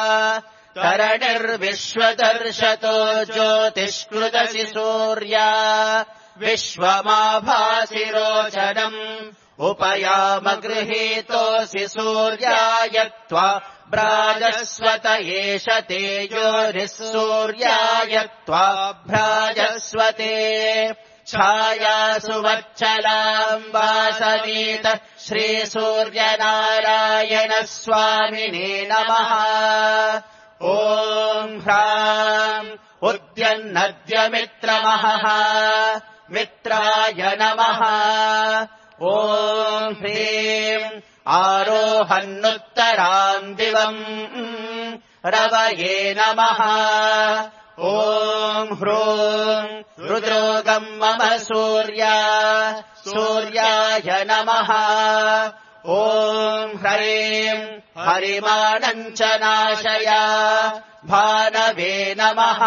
तरणिर्विश्वदर्शतो ज्योतिष्कृतसि सूर्या विश्वमाभासिरोचनम् उपयामगृहीतोऽसि सूर्याय त्वा भ्राजस्वत एष तेजोरिः सूर्याय त्वा भ्राजस्वते छायासु वच्छलाम् वासमेतः श्रीसूर्यनारायणस्वामिने नमः ॐ ह्राम् उद्यन्नद्यमित्रमहः मित्राय नमः ॐ ह्रीम् आरोहन्नुत्तराम् दिवम् रवये नमः ॐ ह्रूम् रुद्रोगम् मम सूर्याय नमः ॐ ह्रीम् हरिमाणम् च नाशय भानवे नमः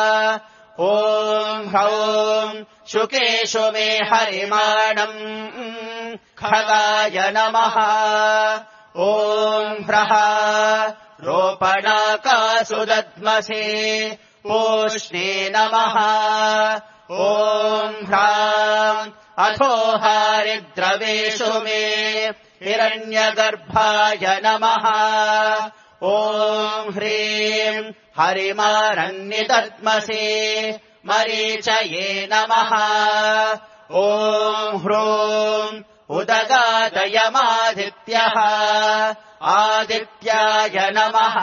ॐ ह्रौम् शुकेषु मे हरिमाणम् खगाय नमः ॐ ह्रः रोपणाकासु दद्मसे पूष्णे नमः ॐ ह्राम् अथो हारिद्रवेषु मे हिरण्यगर्भाय नमः ॐ ह्रीम् हरिमारण्यदद्मसे मरीचये नमः ॐ ह्रूम् उदगादयमादित्यः आदित्याय नमः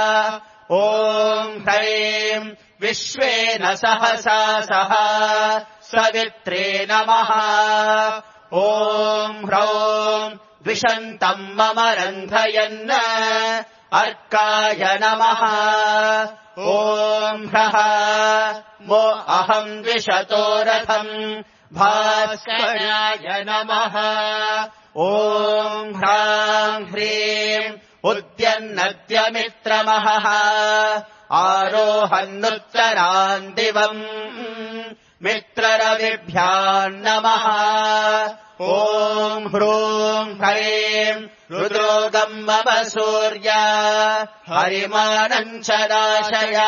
ॐ ह्रीम् विश्वेन सहसा सह सवित्रे नमः ॐ ह्रौम् द्विषन्तम् मम रन्धयन् अर्काय नमः ॐ ह्रः मो अहम् द्विषतो रथम् भास्कराय नमः ॐ ह्राम् ह्रीम् उद्यन्नद्यमित्रमहः आरोहन्नुत्तराम् दिवम् मित्ररविभ्याम् नमः ॐ ह्रूम् ह्रीम् रुद्रोगम् मम सूर्या हरिमाणम् च नाशय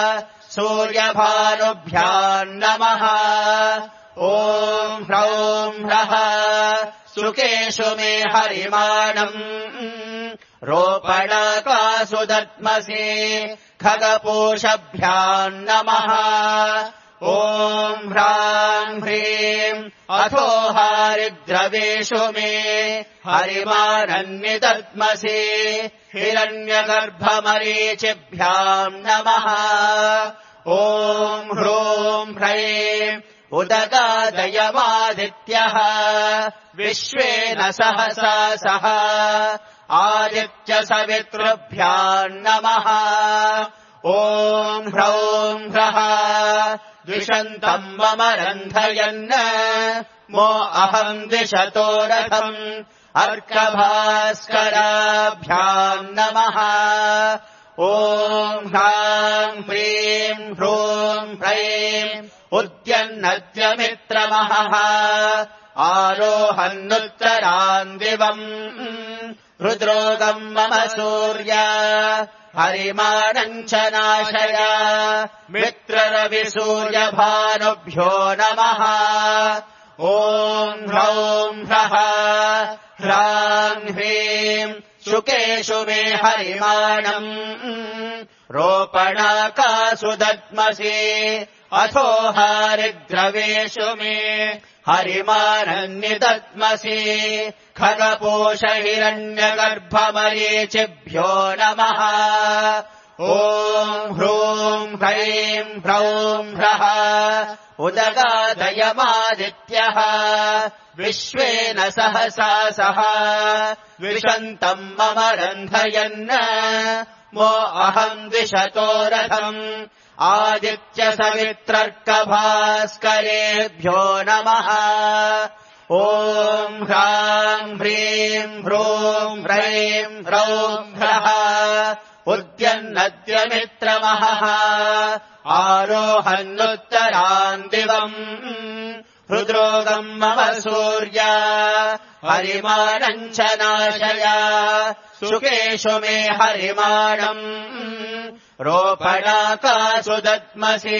सूर्यभानुभ्याम् नमः ॐ ह्रौम् ह्रः सुकेषु मे हरिमाणम् रोपणाकासु दद्मसे खगपोषभ्याम् नमः ॐ ह्राम् ह्रीम् अथो हारिद्रवेषु मे हरिमारण्यदद्मसे हिरण्यगर्भमरीचिभ्याम् नमः ॐ ह्रूम् ह्रीम् उदगादयमादित्यः विश्वेन सहसा सह आदित्यसवितृभ्याम् नमः ॐ ह्रौम् ह्रः द्विषन्तम् मम रन्धयन् मो अहम् द्विषतो रथम् अर्कभास्कराभ्याम् नमः ॐ ह्राम् ह्रीम् ह्रूम् ह्रीम् उद्यन्नद्यमित्रमहः आरोहन्नुत्तराम् दिवम् रुद्रोगम् मम सूर्या हरिमाणम् च नाशय मित्ररविसूर्यभानुभ्यो नमः ॐ ह्रौम् ह्रः ह्राम् ह्रीम् शुकेषु मे हरिमाणम् रोपणाकासु दद्मसे अथो हरिद्रवेषु मे हरिमानन्निदत्मसि खगपोष हिरण्यगर्भमरीचिभ्यो नमः ॐ ह्रूं ह्रैं ह्रौं ह्रः उदगादयमादित्यः विश्वेन सहसा सह विशन्तम् मम रन्धयन् मो अहम् द्विषतो रथम् आदित्यसवित्रर्कभास्करेभ्यो नमः ॐ ह्रां ह्रीं ह्रूं ह्रैं ह्रौं ह्रः उद्यन्नद्यमित्रमहः आरोहन्नुत्तरान् दिवम् हृद्रोगम् मम सूर्य हरिमाणम् च नाशय सुकेषु मे हरिमाणम् रोपणाकासु दद्मसि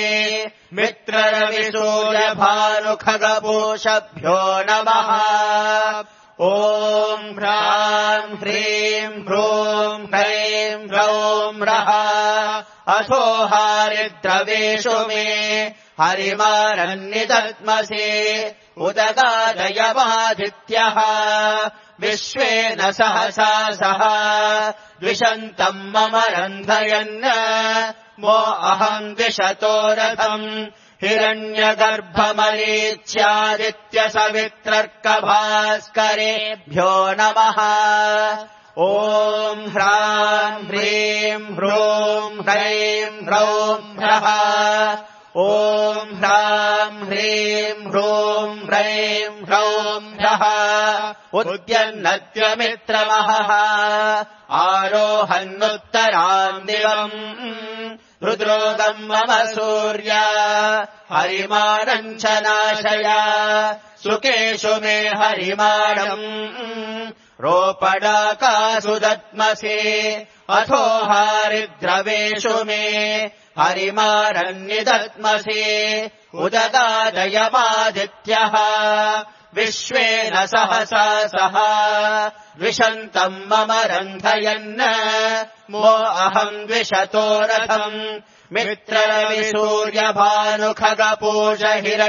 मित्ररविसूर्यभानुखगपोषभ्यो नमः ॐ ह्रां ह्रीं ह्रूं ह्रैं ह्रौं ह्रः अथो हरिद्रवेषु मे हरिमानन्निदत्मसि उदगादयमादित्यः विश्वेन सहसा सह द्विषन्तम् मम रन्धयन् मो अहम् द्विषतो रथम् हिरण्यगर्भमरीच्यादित्यसवित्रर्कभास्करेभ्यो नमः ॐ ह्रां ह्रीं ह्रूं ह्रैं ह्रौं ह्रः ॐ ह्रां ह्रीं ह्रूं ह्रैं ह्रौं ह्रः उद्यन्नद्यमित्रमहः आरोहन्नुत्तरान् दिवम् हृद्रोगम् मम सूर्य हरिमाणम् च नाशय सुकेषु मे हरिमाणम् रोपणाकासु दद्मसि अथो हरिद्रवेषु मे हरिमानन्निदत्मसि उदगादयमादित्यः विश्वेन सहसा सह विशन्तम् मम रन्धयन् मो अहम् द्विषतो रथम् मित्ररविसूर्यभानुखगपोष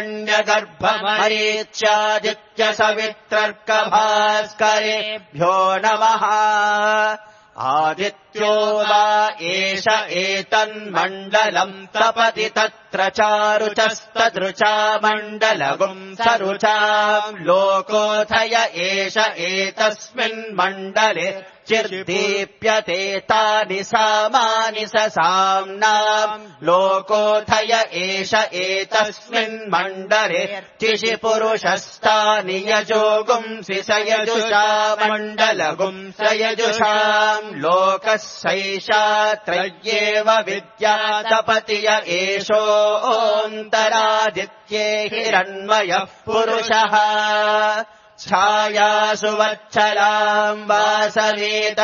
हिरण्यगर्भमरीच्यादित्यसवित्रर्कभास्करेभ्यो नमः आदित्यो वा एष एतन्मण्डलम् तपति तत्र चारुचस्तदृचा मण्डलगुम् सरुचाम् लोकोऽथय एष एतस्मिन्मण्डले चिर्दीप्यते तानि सामानि ससाम्नाम् लोकोऽथय एष एतस्मिन्मण्डले चिषि पुरुषस्तानि यजोगुंसि स यजुषा मण्डलगुम् स यजुषाम् लोकः सैषा त्रय्येव विद्या तपति य एषोऽन्तरादित्ये हिरण्मयः पुरुषः छायासु वत्सलाम् वासवेत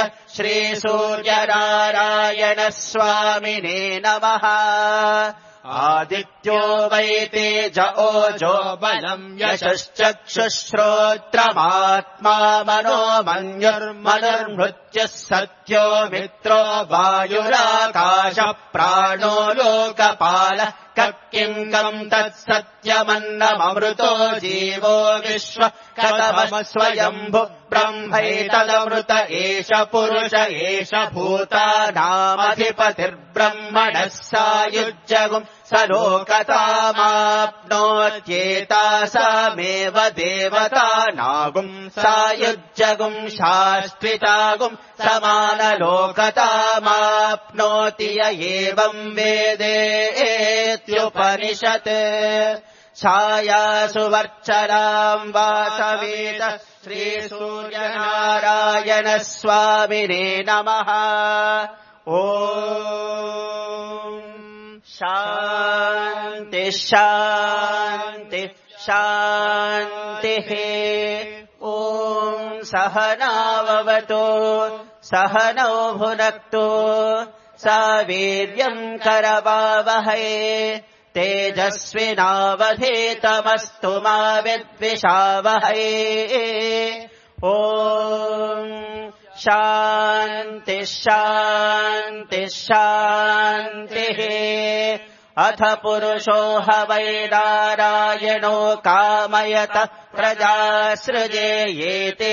श्रीसूर्यनारायणस्वामिने नमः आदित्यो वै तेज ओजो बलम् यशश्चक्षुश्रोत्रमात्मा मनो मन्युर्मनुर्मृत्युः सत्यो मित्रो वायुराकाशः प्राणो लोकपालः किम् तत्सत्यमन्नममृतो जीवो विश्व कथमः स्वयम्भु ब्रह्मैतदमृत एष पुरुष एष भूतानामधिपतिर्ब्रह्मणः सायुज्यगुम् स लोकतामाप्नोत्येतासामेव देवतानागुम् सायुज्यगुम् शाश्वितागुम् समानलोकतामाप्नोति य एवम् वेदेत्युपनिषत् छायासु वर्चलाम् वासवेत श्रीसूर्यनारायणस्वामिने नमः ॐ शान्ति शान्ति शान्तिः ॐ सहनाववतु सहनौ भुनक्तु सा वीर्यम् करवावहै तेजस्विनावधीतमस्तु मा विद्विषावहै ॐ शान्ति शान्ति शान्तिः अथ पुरुषो ह वै नारायणो कामयतः प्रजासृजेयेते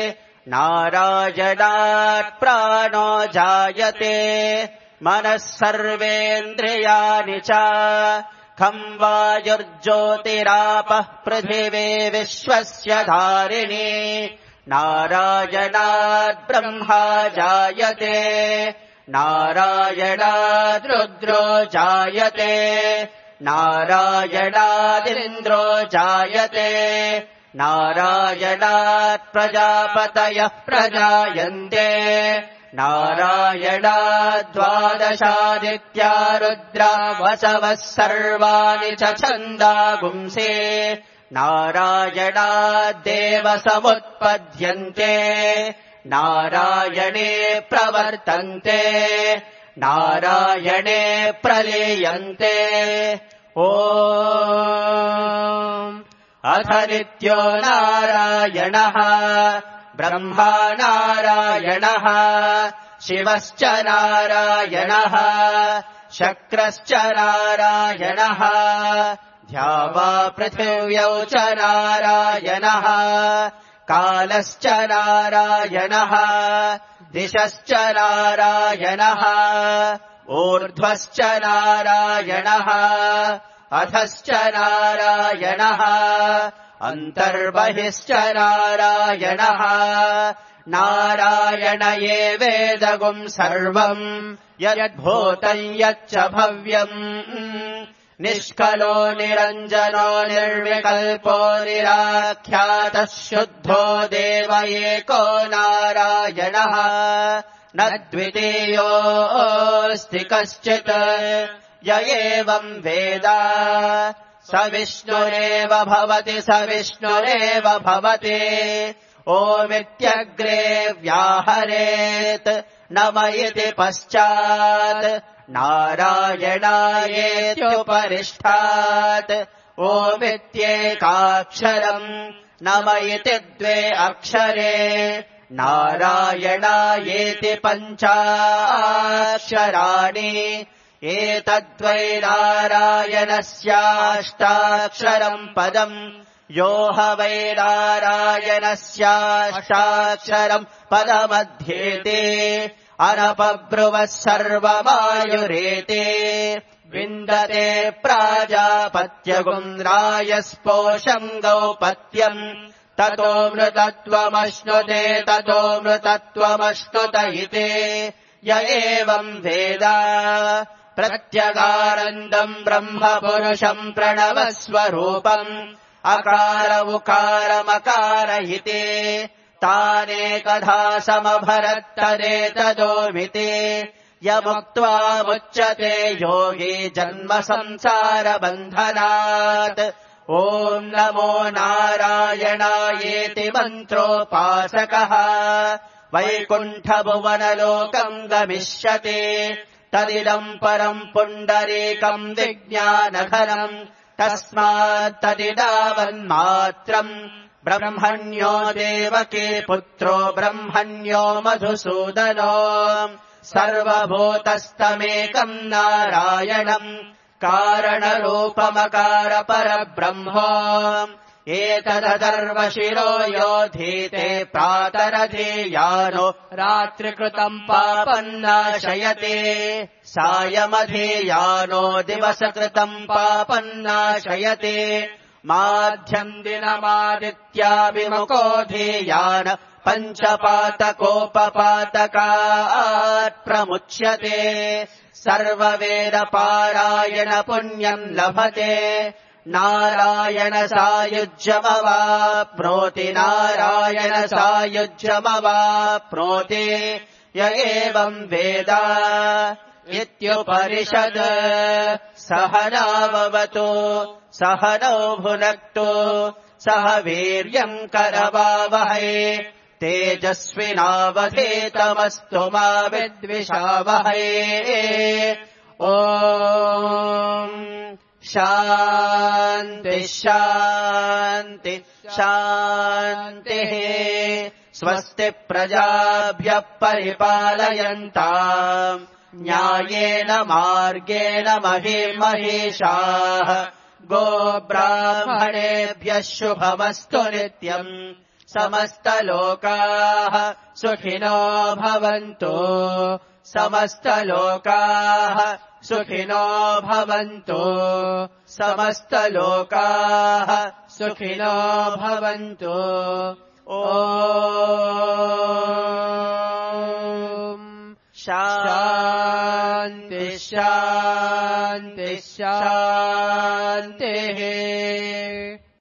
नारायणात् प्राणो जायते मनः सर्वेन्द्रियाणि च खं वायुर्ज्योतिरापः पृथिवी विश्वस्य धारिणी नारायणात् ब्रह्मा जायते नारायणाद् रुद्रो जायते नारायणादिन्द्रो जायते नारायणात् प्रजापतयः प्रजायन्ते नारायणात् द्वादशादित्या रुद्रा वसवः सर्वाणि च छन्दागुंसे नारायणात् देवसमुत्पद्यन्ते नारायणे प्रवर्तन्ते नारायणे प्रलीयन्ते ॐ अथ नित्यो नारायणः ब्रह्मा नारायणः शिवश्च नारायणः शक्रश्च नारायणः द्यावा पृथिव्यौ च नारायणः कालश्च नारायणः दिशश्च नारायणः ऊर्ध्वश्च नारायणः अधश्च नारायणः अन्तर्बहिश्च नारायणः नारायण एवेदगुम् सर्वम् यद्भूतम् यच्च भव्यम् निष्कलो निरञ्जनो निर्विकल्पो निराख्यातः शुद्धो देव एको नारायणः न द्वितीयोऽस्ति कश्चित् य एवम् वेद स विष्णुरेव भवति स विष्णुरेव भवति ओमित्यग्रे व्याहरेत् नम इति पश्चात् नारायणायेत्युपरिष्ठात् ओमित्येकाक्षरम् नम इति द्वे अक्षरे नारायणायेति पञ्चाक्षराणि एतद्वै नारायणस्याष्टाक्षरम् पदम् यो ह वै नारायणस्याष्टाक्षरम् पदमध्येते अनपब्रुवः सर्वमायुरेते विन्दते प्राजापत्यगुम् रायस्पोषम् गौपत्यम् ततो मृतत्वमश्नुते ततो मृतत्वमश्नुत इति य एवम् वेद प्रत्यगानन्दम् ब्रह्म पुरुषम् प्रणवस्वरूपम् अकार उकारमकार इति तानेकधा समभरत्तदेतदोमिति यमुक्त्वा मुच्यते योगी जन्म संसारबन्धनात् ॐ नमो नारायणायेति मन्त्रोपासकः वैकुण्ठभुवनलोकम् गमिष्यति तदिदम् परम् पुण्डरीकम् विज्ञानघनम् तस्मात् तदिदावन्मात्रम् ब्रह्मण्यो देवकी पुत्रो ब्रह्मण्यो मधुसूदनो सर्वभूतस्तमेकम् नारायणम् कारणरूपमकार परब्रह्म एतदथर्वशिरो योधीते प्रातरधीयानो रात्रिकृतम् पापन्नाशयते सायमधीयानो दिवसकृतम् पापन्नाशयते माध्यम् दिनमादित्याभिमुखोऽधीयान पञ्चपातकोपपातकात् प्रमुच्यते सर्ववेदपारायण पुण्यम् लभते नारायण सायुज्यमवाप्नोति नारायण सायुज्यमवाप्नोति य एवम् वेद इत्युपनिषद् सहनाववतु सहनौ भुनक्तु सह वीर्यम् करवावहै तेजस्विनावधीतमस्तु मा विद्विषावहै ॐ शान्ति शान्ति शान्तिः स्वस्ति प्रजाभ्यः परिपालयन्ताम् न्यायेन मार्गेण महिर्महेशाः गोब्राह्मणेभ्यः शुभमस्तु नित्यम् समस्तलोकाः सुखिनो भवन्तु समस्तलोकाः सुखिनो भवन्तु समस्तलोकाः सुखिनो भवन्तु ॐ शान्ति शान्ति शान्तिः